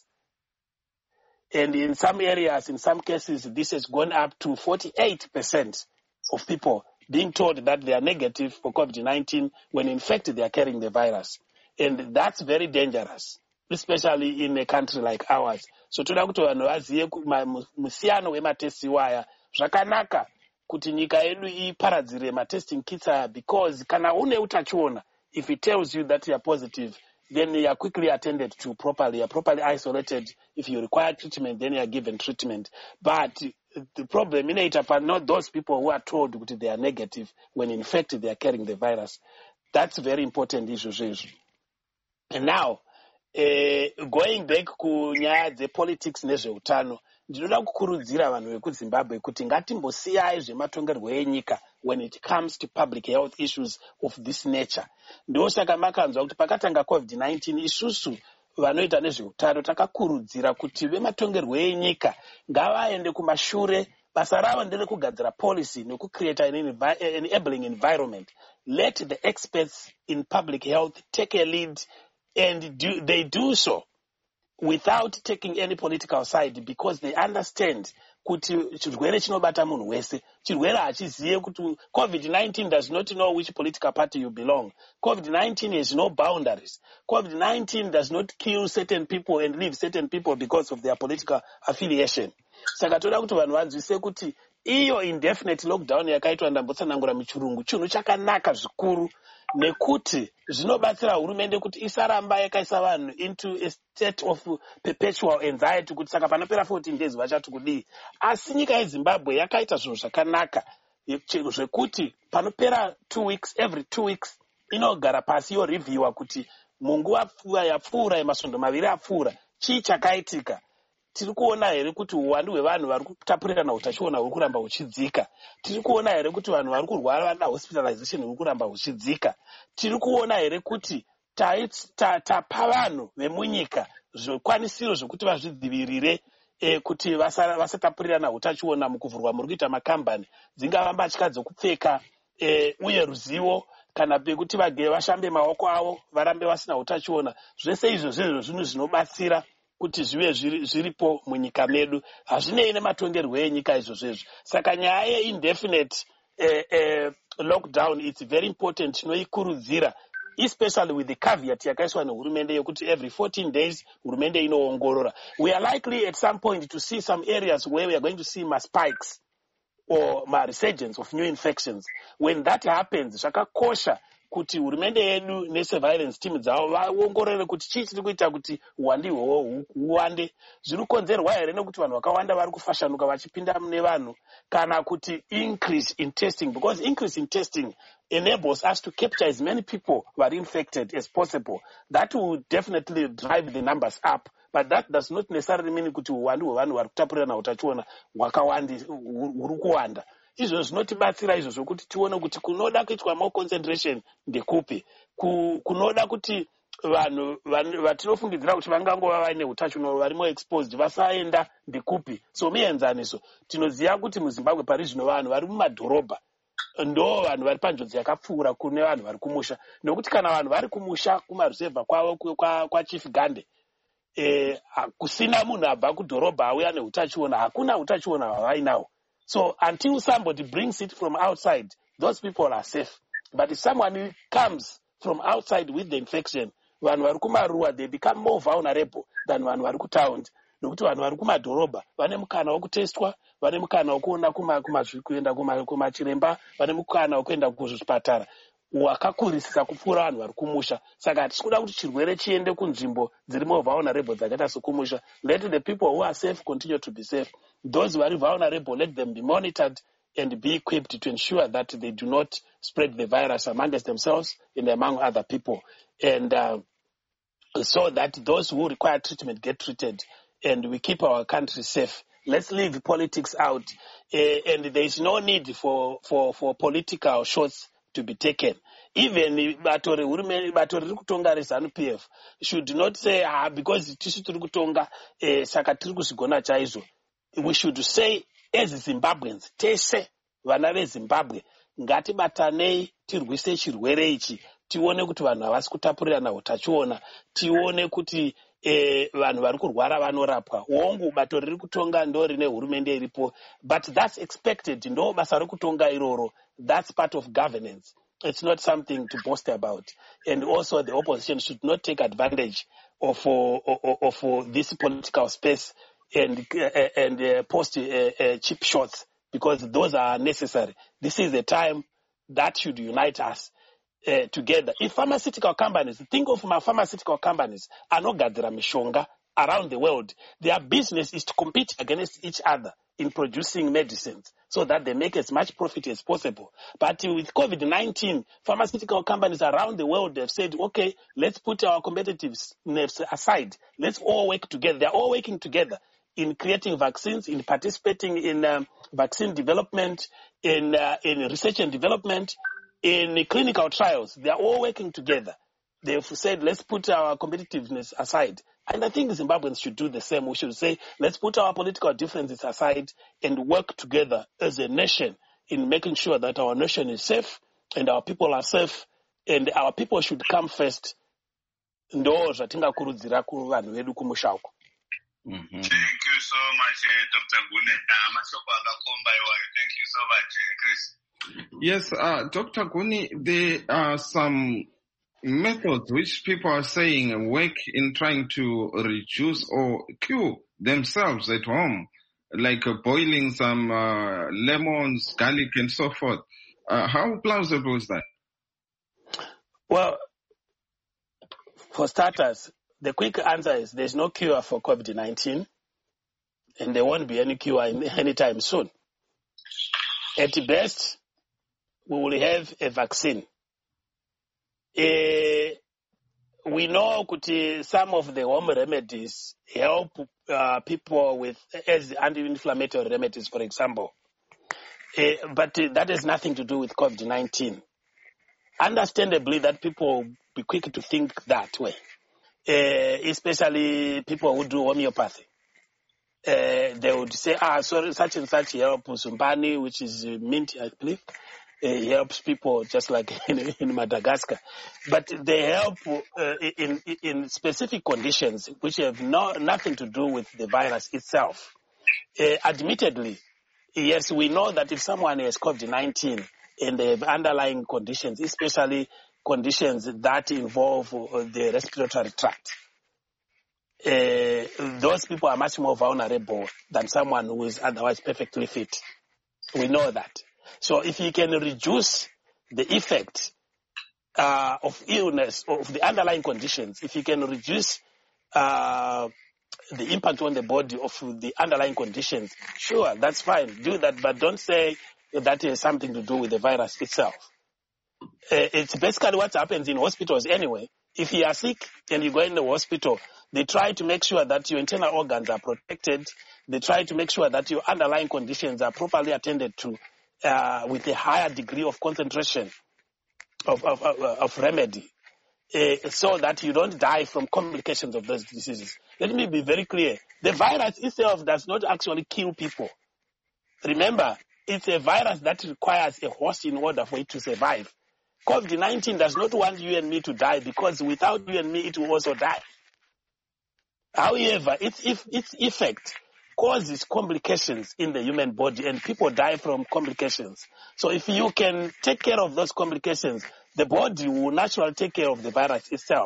And in some areas, in some cases, this has gone up to forty-eight percent of people being told that they are negative for COVID nineteen when in fact they are carrying the virus. And that's very dangerous, especially in a country like ours. So toda kuti vanhu vazive musiyano wematesti waya zvakanaka kuti nyika yedu iparadzire matesting kits aya, because kana une utachiona, if it tells you that you are positive, then you are quickly attended to properly, you are properly isolated. If you require treatment, then you are given treatment. But the problem in it are not those people who are told that they are negative when in fact they are carrying the virus. That's a very important issue. And now, uh, going back to the politics nezveutano, ndinoda kukurudzira vanhu vekuZimbabwe kuti ngatimbosiyai zvematongerwo enyika when it comes to public health issues of this nature. Ndosaka makanzwa kuti pakatanga COVID nineteen isusu vanoita nezveutano takakurudzira kuti vematongerwo enyika ngavaende kumashure. Basa ravo nderekugadzira policy nekucreate an enabling environment. Let the experts in public health take a lead, and do, they do so without taking any political side, because they understand kuti chirwere chinobata munhu wese. Chirwere hachiziye kuti COVID nineteen does not know which political party you belong. COVID nineteen has no boundaries. COVID nineteen does not kill certain people and leave certain people because of their political affiliation. Saka toda kuti vanhu vanzwise kuti iyo indefinite lockdown yakaitwa ndambotsanangura muchirungu chinhu chakanaka zvikuru, nekuti zvinobatsira hurumende kuti isaramba yakaisa vanhu into a state of perpetual anxiety kuti saka panopera fourteen days vachati kudii. Asi nyika yeZimbabwe yakaita zvinhu zvakanaka zvekuti panopera two weeks, every two weeks inogara pasi yorevhiewa kuti munguva yapfuura yemasvondo maviri apfuura chii chakaitika. Tiri kuona here kuti uwandu hwevanhu vari kutapurirana utachiona huri kuramba huchidzika. Tiri kuona here kuti vanhu vari kurwara vana hospitalization huri kuramba huchidzika. Tiri kuona here kuti tapa vanhu vemunyika zvikwanisiro zvokuti vazvidzivirire e, kuti vasatapurirana utachiona mukuvhurwa muri kuita makambani, dzingava mbatya dzokupfeka e, uye ruzivo kana pekuti vagere vashambe maoko avo varambe vasina utachiona. Zvese izvo zvezvo zvinhu zvinobatsira kuti zvive zviripo munyika medu. Hazvinei nematongerwo enyika izvo zvezvo. Saka nyaya ye-indefinite eh, eh, lockdown, it's very important, tinoikurudzira, especially with the caveat yakaiswa nehurumende yokuti every fourteen days hurumende inoongorora. We are likely at some point to see some areas where we are going to see ma spikes or ma resurgence of new infections. When that happens, zvakakosha kuti hurumende yedu nesurveillance team dzavo vaongorore kuti chii chiri kuita kuti uwandi ihwohwo huwande. Zviri kukonzerwa here nekuti vanhu vakawanda vari kufashanuka vachipinda mune vanhu, kana kuti increase in testing, because increase in testing enables us to capture as many people who are infected as possible. That will definitely drive the numbers up, but that does not necessarily mean kuti uwandi hwevanhu vari kutapurirana utachiona huri kuwanda. Izvo zvinotibatsira izvo zvokuti tione kuti kunoda kuitwa more concentration ndekupi, kunoda kuti vanhu vatinofungidzira kuti vangangova vaine utachiona vari more exposed vasaenda ndekupi. So mienzaniso tinoziva kuti muZimbabwe pari zvino vanhu vari mumadhorobha ndo vanhu vari panjodzi yakapfuura kune vanhu vari kumusha, nekuti kana vanhu vari kumusha kumarusevha kwavo kwaChief Gande, eh, kusina munhu abva kudhorobha auya neutachiona, hakuna utachiona hwavainawo. So until somebody brings it from outside, those people are safe. But if someone comes from outside with the infection, vanhu vari kumaruwa, they become more vulnerable than vanhu vari kutaundi. nokuti vanhu vari kumadhorobha vane mukana wokutestwa, vane mukana wokuenda kumachiremba, vane mukana wokuenda kuzvipatara wakakurisisa kupfuura vanhu vari kumusha. Saka hatisi kuda kuti chirwere chiende kunzvimbo dziri more vulnerable dzakaita sekumusha. Let the people who are safe continue to be safe. Those who are vulnerable, let them be monitored and be equipped to ensure that they do not spread the virus amongst themselves and among other people. And uh, so that those who require treatment get treated and we keep our country safe. Let's leave politics out. Uh, and there is no need for, for, for political shots to be taken. Even Batori Kutonga ZANU P F should not say, ah, because it is Kutonga, Saka Kusigona Chaizo. We should say, as Zimbabweans, tese vana veZimbabwe ngatibatanei tirwise chirwere ichi, tione kuti vanhu havasi kutapurirana utachiona, tione kuti eh, vanhu vari kurwara vanorapwa. Wongu bato riri kutonga ndo rine hurumende iripo, but that's expected. Ndo basa rekutonga iroro. That's part of governance. It's not something to boast about. And also the opposition should not take advantage of of, of, of this political space and uh, and uh, post uh, uh, cheap shots, because those are necessary. This is the time that should unite us uh, together. If pharmaceutical companies, think of my pharmaceutical companies, are not gathering mishonga around the world. Their business is to compete against each other in producing medicines so that they make as much profit as possible. But with COVID nineteen, pharmaceutical companies around the world have said, okay, let's put our competitiveness aside. Let's all work together. They're all working together in creating vaccines, in participating in um, vaccine development, in, uh, in research and development, in clinical trials. They're all working together. They've said, let's put our competitiveness aside. And I think Zimbabweans should do the same. We should say, let's put our political differences aside and work together as a nation in making sure that our nation is safe and our people are safe, and our people should come first. Ndo zvatingakurudzira kuvanhu vedu kumusha uko. Thank you so much, uh, Doctor Gune. Thank you so much, uh, Chris. Yes, uh, Doctor Gune, there are some methods which people are saying work in trying to reduce or cure themselves at home, like uh, boiling some uh, lemons, garlic, and so forth. Uh, how plausible is that? Well, for starters, the quick answer is there's no cure for COVID nineteen, and there won't be any cure anytime soon. At best, we will have a vaccine. Uh, we know that some of the home remedies help uh, people with as anti-inflammatory remedies, for example. Uh, but uh, that has nothing to do with COVID nineteen. Understandably, that people will be quick to think that way, uh, especially people who do homeopathy. Uh, they would say, ah, sorry, such and such help, Zumbani, which is uh, mint, I believe. It helps people just like in, in Madagascar, but they help uh, in in specific conditions which have no, nothing to do with the virus itself. Uh, admittedly, yes, we know that if someone has COVID nineteen and they have underlying conditions, especially conditions that involve uh, the respiratory tract, uh, those people are much more vulnerable than someone who is otherwise perfectly fit. We know that. So if you can reduce the effect uh, of illness, of the underlying conditions, if you can reduce uh, the impact on the body of the underlying conditions, sure, that's fine. Do that, but don't say that has something to do with the virus itself. Uh, it's basically what happens in hospitals anyway. If you are sick and you go in the hospital, they try to make sure that your internal organs are protected. They try to make sure that your underlying conditions are properly attended to. Uh, with a higher degree of concentration of, of, of, of remedy, uh, so that you don't die from complications of those diseases. Let me be very clear. The virus itself does not actually kill people. Remember, it's a virus that requires a host in order for it to survive. COVID nineteen does not want you and me to die, because without you and me, it will also die. However, its, its effect causes complications in the human body, and people die from complications. So if you can take care of those complications, the body will naturally take care of the virus itself.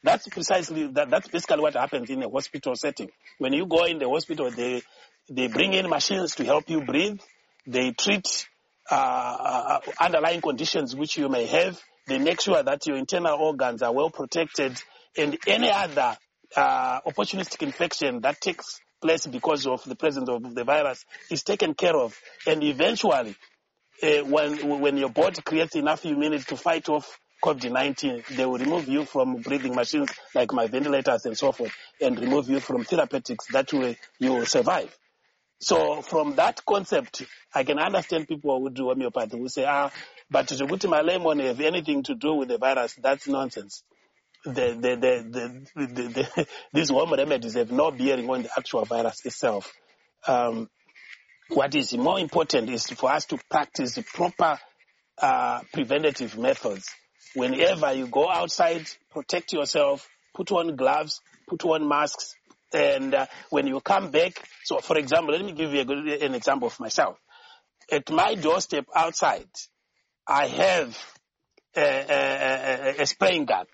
That's precisely, that, that's basically what happens in a hospital setting. When you go in the hospital, they, they bring in machines to help you breathe. They treat uh, uh, underlying conditions which you may have. They make sure that your internal organs are well protected, and any other uh, opportunistic infection that takes place because of the presence of the virus is taken care of. And eventually, uh, when, when your body creates enough immunity to fight off COVID nineteen, they will remove you from breathing machines like my ventilators and so forth, and remove you from therapeutics. That way you will survive. So from that concept, I can understand people who do homeopathy who say, ah, but Zuguti Malay won't have anything to do with the virus. That's nonsense. The, the, the, the, the, the, these home remedies have no bearing on the actual virus itself. Um, what is more important is for us to practice the proper uh, preventative methods. Whenever you go outside, protect yourself, put on gloves, put on masks, and uh, when you come back, so for example, let me give you a good, an example of myself. At my doorstep outside, I have a, a, a, a spraying gun.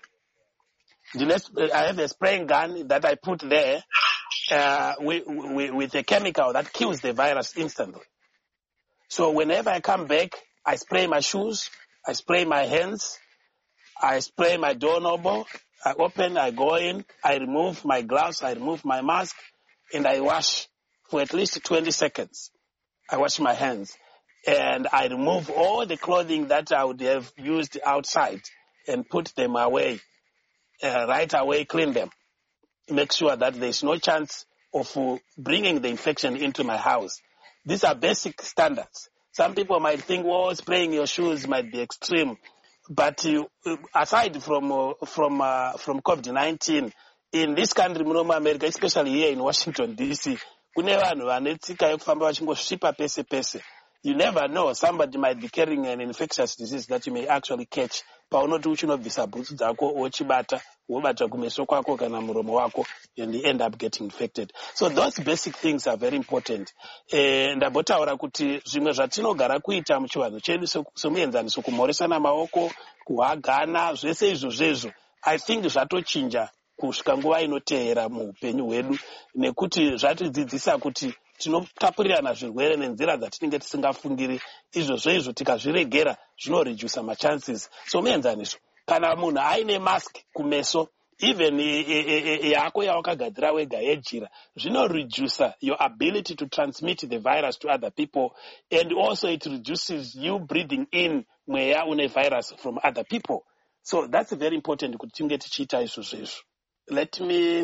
I have a spraying gun that I put there uh, with, with, with a chemical that kills the virus instantly. So whenever I come back, I spray my shoes, I spray my hands, I spray my doorknob, I open, I go in, I remove my gloves, I remove my mask, and I wash for at least twenty seconds. I wash my hands, and I remove all the clothing that I would have used outside and put them away, uh, right away, clean them. Make sure that there's no chance of uh, bringing the infection into my house. These are basic standards. Some people might think, well, spraying your shoes might be extreme. But uh, aside from uh, from uh, from COVID nineteen, in this country, munomu America, especially here in Washington D C, kune vanhu vane tsika yekufamba vachingosvipa pese pese. You never know, somebody might be carrying an infectious disease that you may actually catch. Paunoti uchinobvisa bhutsu dzako wochibata, wobata kumeso kwako kana muromo wako, and you end up getting infected. So those basic things are very important. Eh, ndabotaura kuti zvimwe zvatinogara kuita muchivanhu chedu somuenzaniso, kumhoresana maoko, kuhagana, zvese izvo zvezvo, I think zvatochinja kusvika nguva inoteera muupenyu hwedu, nekuti zvatidzidzisa kuti tinotapurirana zvirwere nenzira dzatinenge tisingafungiri. Izvozvo izvo tikazviregera zvinoredusa machances. So muenzaniso, kana munhu aine mask kumeso, even yako yawakagadzira wega yejira, zvinoreduce your ability to transmit the virus to other people, and also it reduces you breathing in mweya une virus from other people. So that's very important kuti tinge tichiita izvozvo izvo. Let me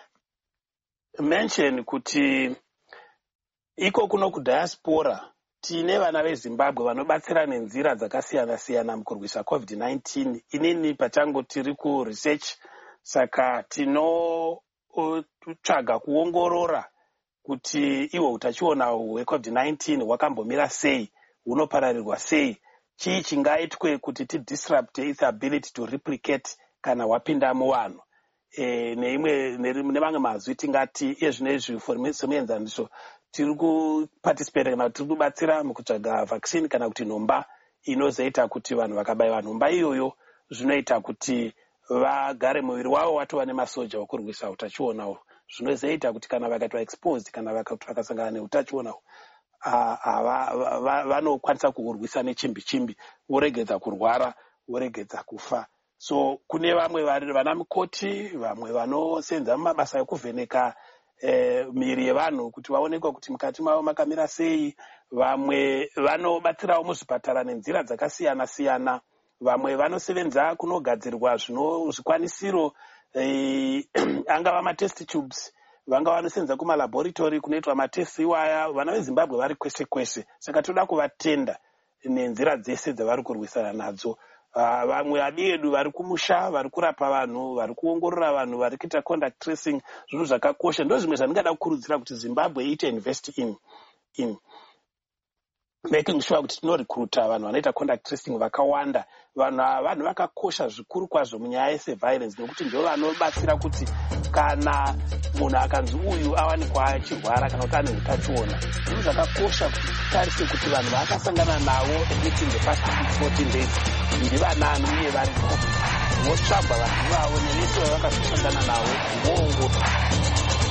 mention kuti iko kuno kudiaspora tine vana veZimbabwe vanobatsira nenzira dzakasiyana siyana mukurwisa COVID nineteen. Inini pachangu tiri ku research, saka tinotsvaga kuongorora kuti iwo utachiona hweCovid nineteen hwakambomira sei, hunopararirwa sei, chii chingaitwe kuti tidisrupt its ability to replicate kana hwapinda muvanhu. E, neimwe nemamwe mazwi tingati iye zvinezvi semuenzaniso tiri kuparticipate kana tiri kubatsira mukutsvaga vaccine kana kuti nhomba inozoita kuti vanhu vakabayiwa nhomba iyoyo zvinoita kuti vagare muviri wavo watova nemasoja wokurwisa utachiona. Zvinozoita kuti kana vakaitwa exposed, kana vakasangana neutachiona vanokwanisa kuurwisa nechimbi chimbi, voregedza kurwara, voregedza kufa. So kune vamwe vana mukoti, vamwe vanosenza mabasa ekuvheneka eh, miri yevanhu kuti vaonekwe kuti mukati mavo makamira sei, vamwe vanobatsirawo muzvipatara nenzira dzakasiyana siyana, vamwe vanosevenza kunogadzirwa zvino zvikwanisiro eh, angava matest tubes, vanga vanosenza kumalaboratory kunoitwa matest iwaya. Vana veZimbabwe vari kwese kwese, saka toda kuvatenda nenzira dzese dzavari kurwisana nadzo. Uh, vamwe adiedu vari kumusha, vari kurapa vanhu, vari kuongorora vanhu, vari kuita contact tracing, zvinhu zvakakosha. Ndo zvimwe zvandingada kukurudzira kuti Zimbabwe iite invest in. in. making sure kuti tinorecruita vanhu vanoita contact tracing vakawanda. Vanhu vanhu vakakosha zvikuru kwazvo munyaya yesurveillance nekuti ndo vanobatsira kuti kana munhu akanzi uyu awanikwa achirwara kana kuti ane utachiona, zvinhu zvakakosha kuti tarise kuti vanhu vaakasangana navo within the past fourteen days ndivanani uye varipo, votsvagwa vanhu vavo nevese vavakazosangana navo voongorwa.